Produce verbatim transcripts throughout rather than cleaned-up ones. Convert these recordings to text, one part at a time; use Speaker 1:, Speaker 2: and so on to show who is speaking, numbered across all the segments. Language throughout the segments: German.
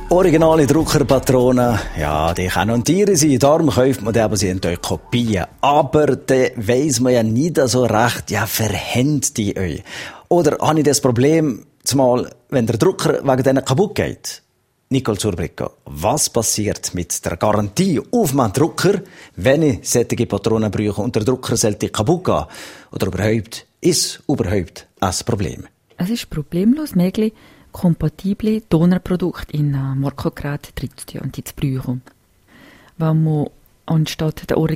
Speaker 1: Originale Druckerpatronen, ja, die können und Tiere sein, darum kauft man die, aber sie haben Kopien. Aber dann weiss man ja nicht so recht, ja, verhängt die euch? Oder habe ich das Problem, zumal, wenn der Drucker wegen denen kaputt geht? Nicole Zurbriggen, was passiert mit der Garantie auf meinen Drucker, wenn ich solche Patronen brauche und der Drucker sollte kaputt gehen? Oder überhaupt, ist überhaupt ein Problem?
Speaker 2: Es ist problemlos möglich, kompatible Tonerprodukte in ein Marco-Gerät reinzutun und zu brauchen. Wenn man anstatt der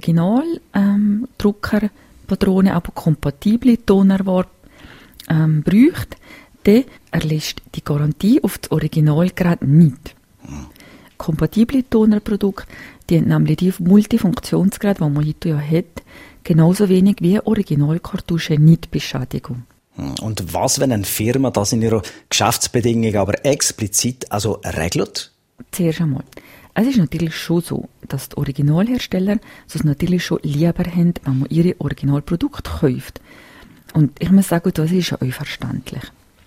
Speaker 2: Original-Druckerpatronen aber kompatible Tonerware ähm, braucht, dann erlässt die Garantie auf das Originalgerät nicht. Mhm. Kompatible Tonerprodukte, die haben nämlich die Multifunktionsgeräte, die man heute ja hat, genauso wenig wie Originalkartuschen nicht Beschädigung.
Speaker 1: Und was, wenn eine Firma das in ihrer Geschäftsbedingungen aber explizit also regelt?
Speaker 2: Zuerst einmal. Es ist natürlich schon so, dass die Originalhersteller es natürlich schon lieber haben, wenn man ihre Originalprodukte kauft. Und ich muss sagen, das ist ja auch verständlich.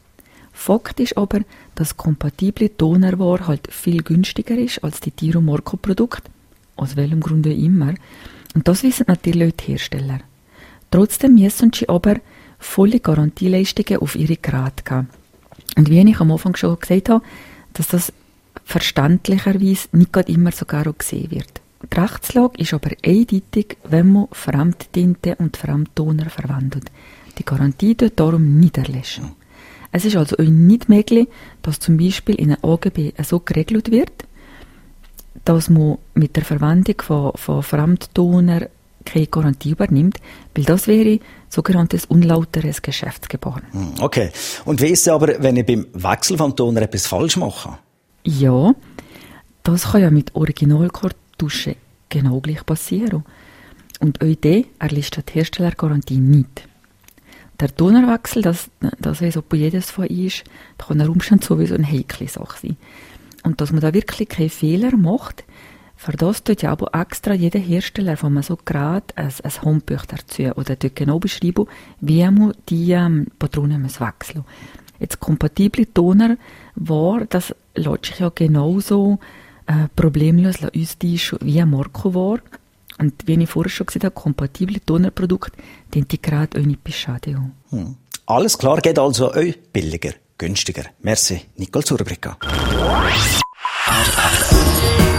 Speaker 2: Fakt ist aber, dass kompatible Tonerware halt viel günstiger ist als die Tiro Marco Produkte. Aus welchem Grund auch immer. Und das wissen natürlich auch die Hersteller. Trotzdem müssen sie aber volle Garantieleistungen auf ihre Geräte geben. Und wie ich am Anfang schon gesagt habe, dass das verständlicherweise nicht gerade immer sogar auch gesehen wird. Die Rechtslage ist aber eindeutig, wenn man Fremdtinte und Fremdtoner verwendet. Die Garantie wird darum nicht erlöschen. Es ist also auch nicht möglich, dass zum Beispiel in einem A G B so geregelt wird, dass man mit der Verwendung von, von Fremdtoner keine Garantie übernimmt, weil das wäre sogenanntes unlauteres Geschäftsgebaren.
Speaker 1: Okay. Und wie ist es aber, wenn ich beim Wechsel vom Toner etwas falsch mache?
Speaker 2: Ja, das kann ja mit Originalkartuschen genau gleich passieren. Und auch die erlischt die Herstellergarantie nicht. Der Tonerwechsel, das, das weiss, ob jedes von ist, da kann unter Umständen sowieso eine heikle Sache sein. Und dass man da wirklich keine Fehler macht, für das tut ja aber extra jeder Hersteller von so Gerät ein, ein Handbuch dazu oder dort genau beschreiben, wie man die ähm, Patronen muss wechseln muss. Jetzt kompatible Toner war, das lässt sich ja genauso äh, problemlos austauschen wie ein Marco war. Und wie ich vorher schon gesagt habe, kompatible Tonerprodukte, die die Geräte auch nicht beschädigen.
Speaker 1: Hm. Alles klar, geht also euch billiger, günstiger. Merci, Nicole Zurbriggen.